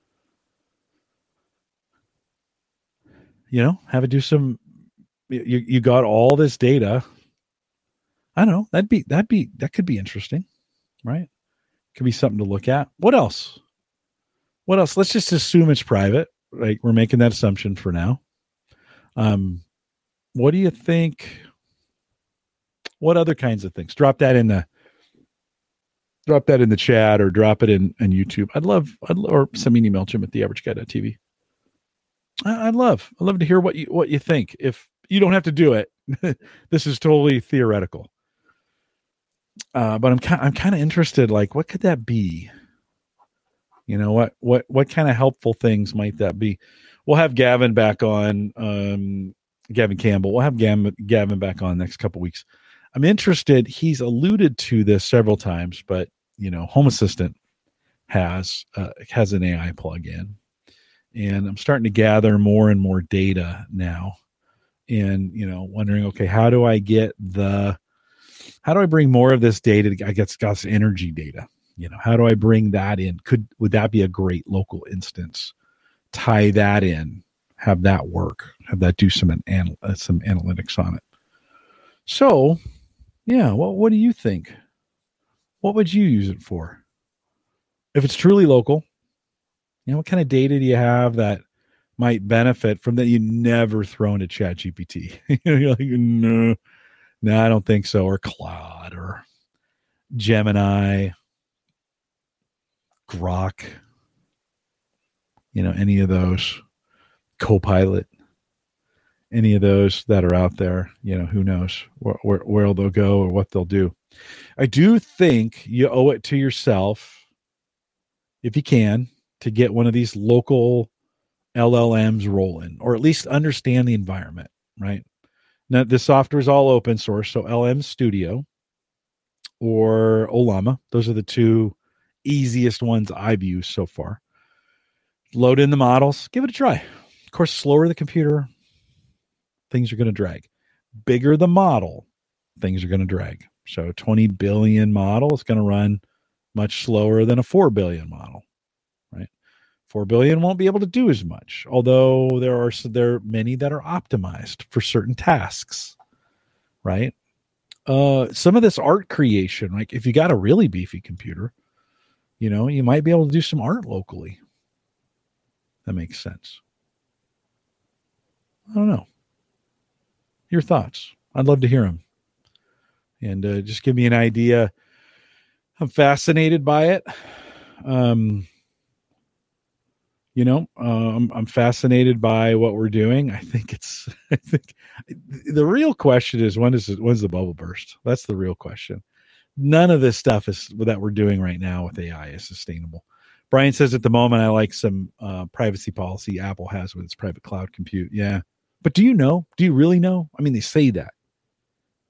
have it do some, you got all this data. I don't know. That could be interesting, right? Could be something to look at. What else? Let's just assume it's private. Like we're making that assumption for now. What do you think? What other kinds of things? Drop that in the chat or drop it in YouTube. I'd love or send me an email, Jim at theaverageguy.tv. I'd love to hear what you think. If you don't have to do it, this is totally theoretical. But I'm kind of interested. Like, what could that be? What kind of helpful things might that be? We'll have Gavin back on, Gavin Campbell. We'll have Gavin back on next couple weeks. I'm interested. He's alluded to this several times, but Home Assistant has an AI plugin, and I'm starting to gather more and more data now, and wondering, okay, how do I bring more of this data? I guess God's energy data. How do I bring that in? Would that be a great local instance? Tie that in, have that work, have that do some analytics on it. So, yeah, what do you think? What would you use it for? If it's truly local, what kind of data do you have that might benefit from that you never throw into ChatGPT? You're like, no, I don't think so. Or Claude or Gemini, Grok, any of those, Copilot, any of those that are out there, who knows where they'll go or what they'll do. I do think you owe it to yourself, if you can, to get one of these local LLMs rolling, or at least understand the environment, right? Now, this software is all open source, so LM Studio or Ollama, those are the two easiest ones I've used so far. Load in the models, give it a try. Of course, slower the computer, things are going to drag. Bigger the model, things are going to drag. So 20 billion model is going to run much slower than a 4 billion model, right? 4 billion won't be able to do as much, although there are many that are optimized for certain tasks, right? Some of this art creation, like if you got a really beefy computer, you might be able to do some art locally. That makes sense. I don't know. Your thoughts. I'd love to hear them. And just give me an idea. I'm fascinated by it. I'm fascinated by what we're doing. I think the real question is, when's the bubble burst? That's the real question. None of this stuff that we're doing right now with AI is sustainable. Brian says at the moment, I like some privacy policy Apple has with its private cloud compute. Yeah. But do you know? Do you really know? I mean, they say that.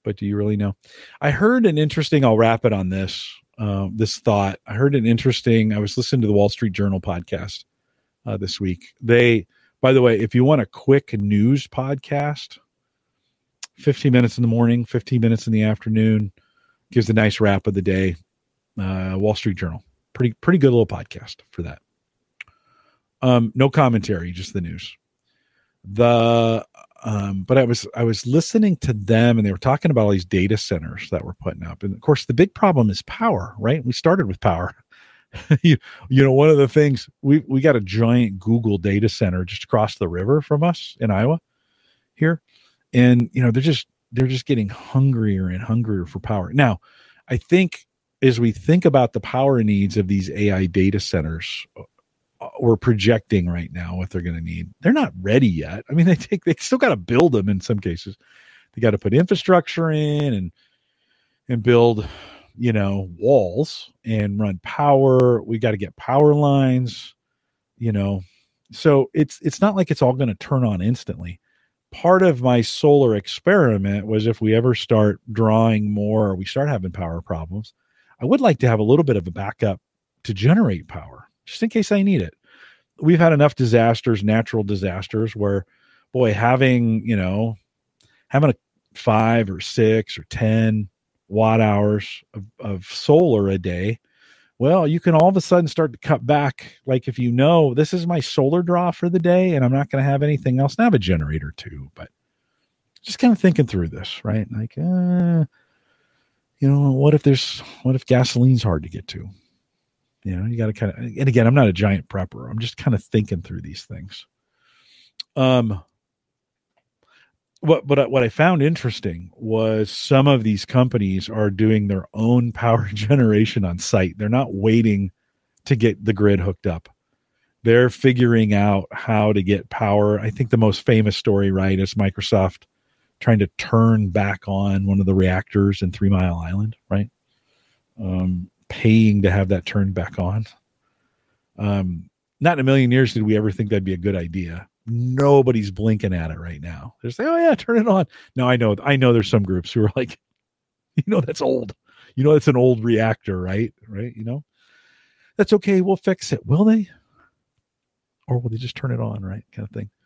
but do you really know? I heard an interesting, I'll wrap it on this, this thought. I heard an interesting, I was listening to the Wall Street Journal podcast this week. By the way, if you want a quick news podcast, 15 minutes in the morning, 15 minutes in the afternoon, gives a nice wrap of the day. Wall Street Journal, pretty good little podcast for that. No commentary, just the news. But I was listening to them, and they were talking about all these data centers that we're putting up, and of course the big problem is power, right? We started with power. you know, one of the things we got a giant Google data center just across the river from us in Iowa here, and you know they're just getting hungrier and hungrier for power. Now, I think as we think about the power needs of these AI data centers, we're projecting right now what they're going to need. They're not ready yet. I mean, they still got to build them in some cases. They got to put infrastructure in and build, you know, walls and run power. We got to get power lines, you know. So it's not like it's all going to turn on instantly. Part of my solar experiment was if we ever start drawing more or we start having power problems, I would like to have a little bit of a backup to generate power just in case I need it. We've had enough disasters, natural disasters, where, boy, having a 5 or 6 or 10 watt hours of solar a day, well, you can all of a sudden start to cut back. Like if you know this is my solar draw for the day and I'm not going to have anything else, and I have a generator too, but just kind of thinking through this, right? Like, what if gasoline's hard to get to? You know, you got to kind of, and again, I'm not a giant prepper. I'm just kind of thinking through these things. What I found interesting was some of these companies are doing their own power generation on site. They're not waiting to get the grid hooked up. They're figuring out how to get power. I think the most famous story, right, is Microsoft trying to turn back on one of the reactors in 3 Mile Island, right? Paying to have that turned back on. Not in a million years did we ever think that'd be a good idea. Nobody's blinking at it right now. They're saying, "Oh yeah, turn it on." No, I know there's some groups who are like, that's old. It's an old reactor, right? Right? That's okay. We'll fix it. Will they? Or will they just turn it on, right? Kind of thing.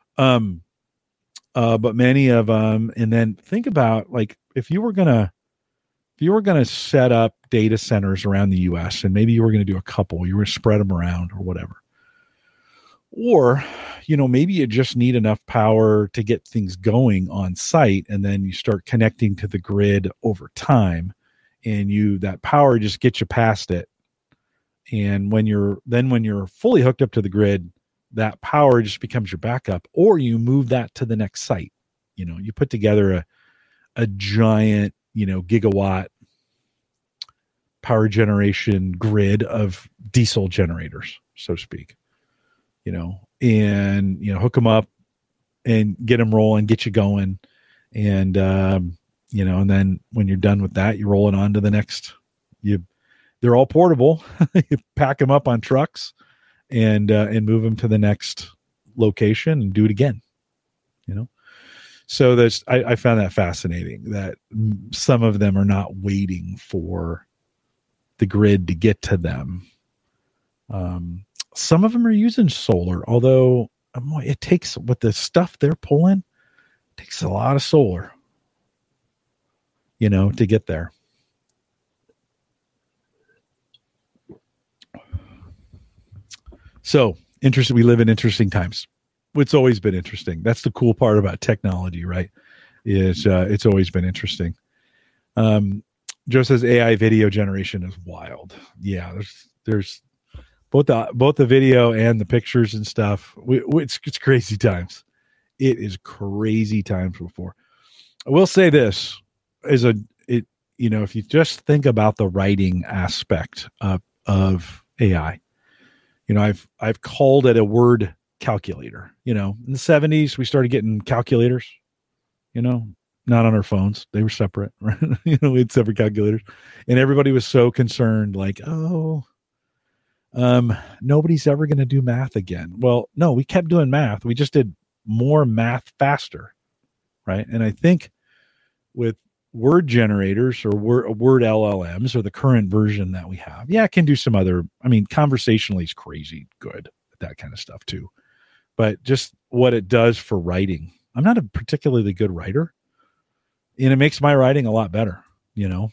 But many of them, and then think about, like, if you were gonna set up data centers around the U.S. and maybe you were going to do a couple, you were going to spread them around or whatever. Or, maybe you just need enough power to get things going on site, and then you start connecting to the grid over time, and that power just gets you past it. And when you're fully hooked up to the grid, that power just becomes your backup, or you move that to the next site. You put together a giant, gigawatt power generation grid of diesel generators, so to speak. And hook them up and get them rolling, get you going. And, and then when you're done with that, you roll it on to the next. They're all portable. You pack them up on trucks and move them to the next location and do it again, So I found that fascinating that some of them are not waiting for the grid to get to them. Some of them are using solar, although it takes, with the stuff they're pulling, it takes a lot of solar, to get there. So interesting. We live in interesting times. It's always been interesting. That's the cool part about technology, right? Is it's always been interesting. Joe says AI video generation is wild. Yeah, there's both the video and the pictures and stuff. It's crazy times. It is crazy times before. I will say this is if you just think about the writing aspect of AI, I've called it a word calculator. In the 70s, we started getting calculators, not on our phones. They were separate, right? We had separate calculators, and everybody was so concerned, like, nobody's ever going to do math again. Well, no, we kept doing math. We just did more math faster. Right. And I think with word generators or word LLMs or the current version that we have, yeah, it can do some other, I mean, conversationally is crazy good at that kind of stuff too. But just what it does for writing, I'm not a particularly good writer, and it makes my writing a lot better, you know.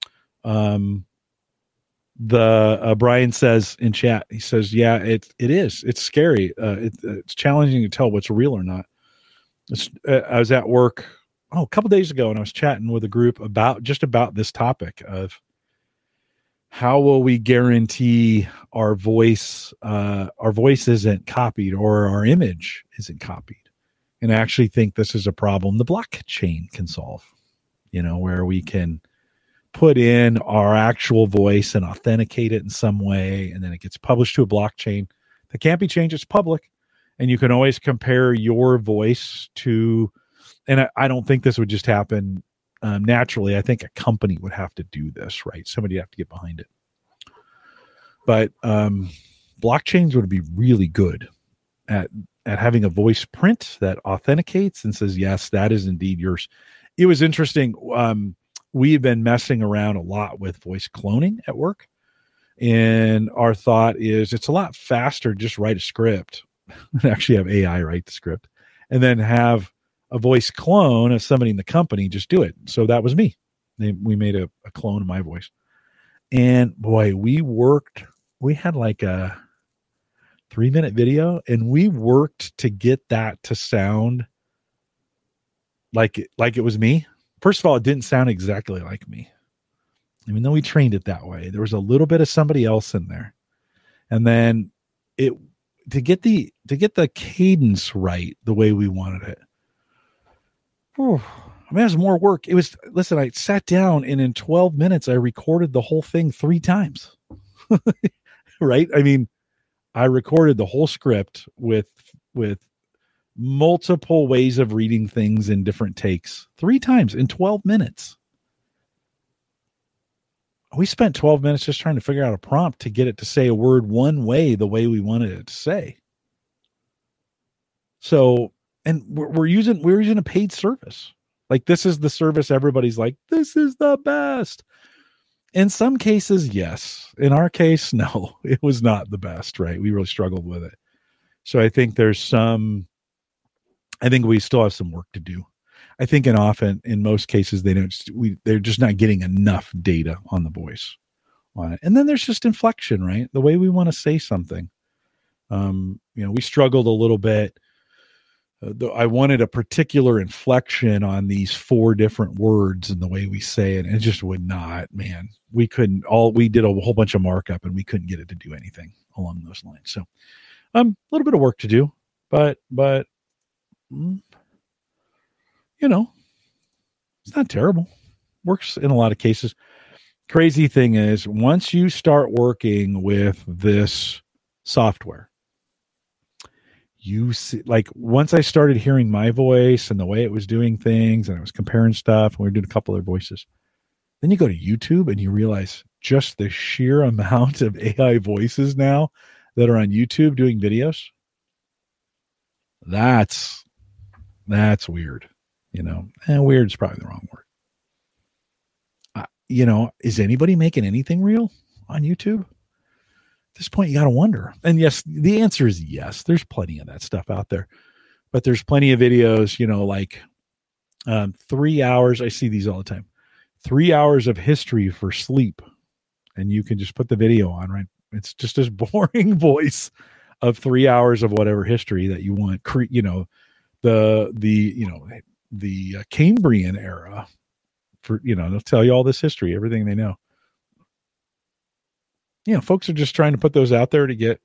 Brian says in chat, he says, yeah, it is. It's scary. It's challenging to tell what's real or not. I was at work a couple days ago, and I was chatting with a group about this topic of how will we guarantee our voice isn't copied or our image isn't copied. And I actually think this is a problem the blockchain can solve, you know, where we can put in our actual voice and authenticate it in some way, and then it gets published to a blockchain that can't be changed. It's public, and you can always compare your voice to, and I don't think this would just happen naturally. I think a company would have to do this, right? Somebody would have to get behind it. But blockchains would be really good at having a voice print that authenticates and says, yes, that is indeed yours. It was interesting. We've been messing around a lot with voice cloning at work. And our thought is it's a lot faster to just write a script and actually have AI write the script and then have a voice clone of somebody in the company just do it. So that was me. We made a clone of my voice. And boy, we had like a 3-minute video, and we worked to get that to sound like it was me. First of all, it didn't sound exactly like me, even though we trained it that way. There was a little bit of somebody else in there, and then to get the cadence right the way we wanted it. Oh, I mean, it was more work. Listen, I sat down, and in 12 minutes, I recorded the whole thing 3 times. Right? I mean, I recorded the whole script with multiple ways of reading things in different takes 3 times in 12 minutes. We spent 12 minutes just trying to figure out a prompt to get it to say a word one way, the way we wanted it to say. So, and we're using a paid service. Like, this is the service everybody's like, this is the best. In some cases, yes. In our case, no, it was not the best, right? We really struggled with it. So I think we still have some work to do. I think in most cases, they're just not getting enough data on the voice on it. And then there's just inflection, right? The way we want to say something. We struggled a little bit. I wanted a particular inflection on these 4 different words and the way we say it. And it just would not, man. We did a whole bunch of markup, and we couldn't get it to do anything along those lines. So, a little bit of work to do, but it's not terrible. Works in a lot of cases. Crazy thing is, once you start working with this software, you see, like, once I started hearing my voice and the way it was doing things, and I was comparing stuff, and we were doing a couple other voices, then you go to YouTube and you realize just the sheer amount of AI voices now that are on YouTube doing videos. That's weird, and weird is probably the wrong word. Is anybody making anything real on YouTube? At this point, you got to wonder. And yes, the answer is yes. There's plenty of that stuff out there, but there's plenty of videos, like 3 hours. I see these all the time. 3 hours of history for sleep. And you can just put the video on, right? It's just this boring voice of 3 hours of whatever history that you want. The Cambrian era, for they'll tell you all this history, everything they know. Folks are just trying to put those out there to get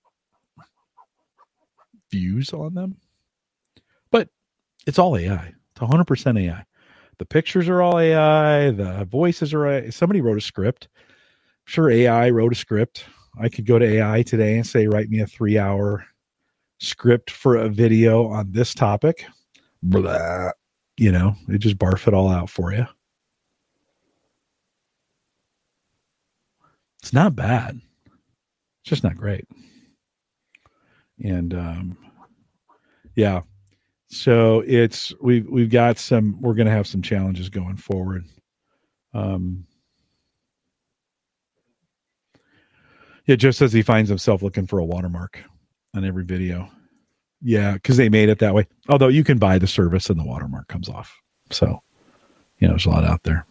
views on them. But it's all AI. It's 100% AI. The pictures are all AI. The voices are AI. Somebody wrote a script. I'm sure AI wrote a script. I could go to AI today and say, write me a 3-hour script for a video on this topic. Blah. They just barf it all out for you. It's not bad. It's just not great. And yeah. So we're going to have some challenges going forward. Yeah, Joe says he finds himself looking for a watermark on every video. Yeah, because they made it that way. Although you can buy the service and the watermark comes off. So, there's a lot out there.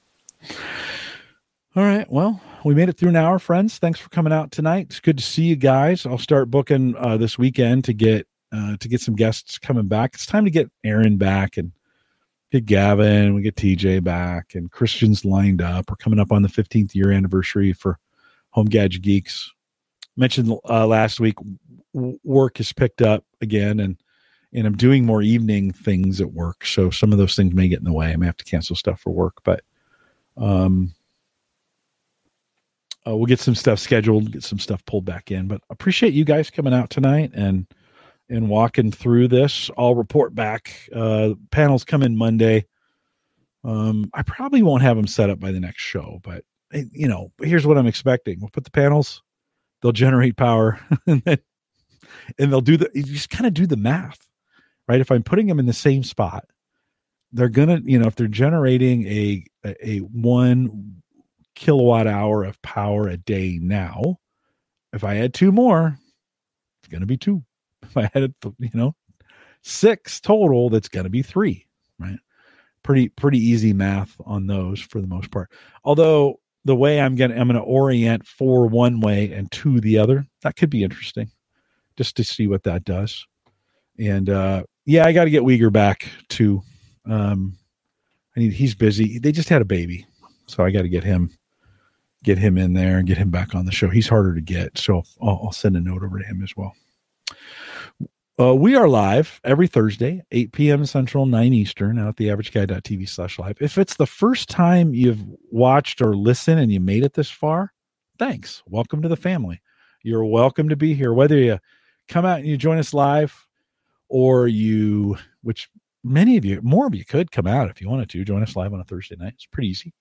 All right. Well, we made it through an hour, friends. Thanks for coming out tonight. It's good to see you guys. I'll start booking this weekend to get some guests coming back. It's time to get Aaron back and get Gavin. We get TJ back and Christian's lined up. We're coming up on the 15th year anniversary for Home Gadget Geeks. Mentioned last week, work has picked up again, and I'm doing more evening things at work. So some of those things may get in the way. I may have to cancel stuff for work, but we'll get some stuff scheduled, get some stuff pulled back in. But appreciate you guys coming out tonight and walking through this. I'll report back. Panels come in Monday. I probably won't have them set up by the next show, but here's what I'm expecting. We'll put the panels, they'll generate power, and they'll you just kind of do the math, right? If I'm putting them in the same spot, they're gonna, if they're generating a 1 kilowatt hour of power a day now, if I add 2 more, it's gonna be 2. If I had 6 total, that's gonna be 3, right? Pretty easy math on those for the most part. Although the way I'm gonna orient 4 one way and 2 the other, that could be interesting, just to see what that does. And I got to get Uyghur back too. He's busy. They just had a baby, so I got to get him in there and get him back on the show. He's harder to get, so I'll send a note over to him as well. We are live every Thursday, 8 p.m. Central, 9 Eastern, out at theaverageguy.tv/live. If it's the first time you've watched or listened and you made it this far, thanks. Welcome to the family. You're welcome to be here. Whether you come out and you join us live, or which more of you could come out if you wanted to, join us live on a Thursday night. It's pretty easy.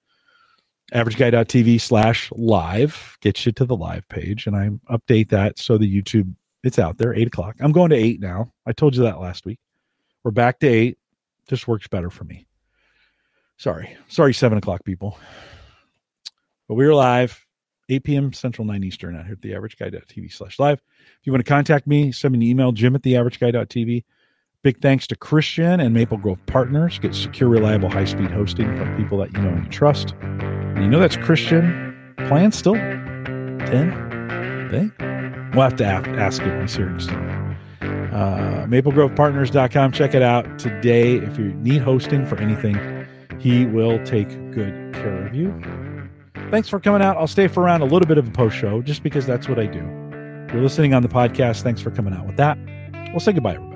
AverageGuy.tv/live gets you to the live page, and I update that so the YouTube, it's out there, 8 o'clock. I'm going to 8 now. I told you that last week. We're back to 8. Just works better for me. Sorry, 7 o'clock, people. But we're live, 8 p.m. Central, 9 Eastern, out here at theaverageguy.tv/live. If you want to contact me, send me an email, jim@theaverageguy.tv. Big thanks to Christian and Maple Grove Partners. Get secure, reliable, high-speed hosting from people that you know and you trust. And that's Christian. Plan still 10? They? We'll have to ask him when he's here in just a minute. MapleGrovePartners.com. Check it out today. If you need hosting for anything, he will take good care of you. Thanks for coming out. I'll stay for around a little bit of a post show just because that's what I do. If you're listening on the podcast, thanks for coming out with that. We'll say goodbye, everybody.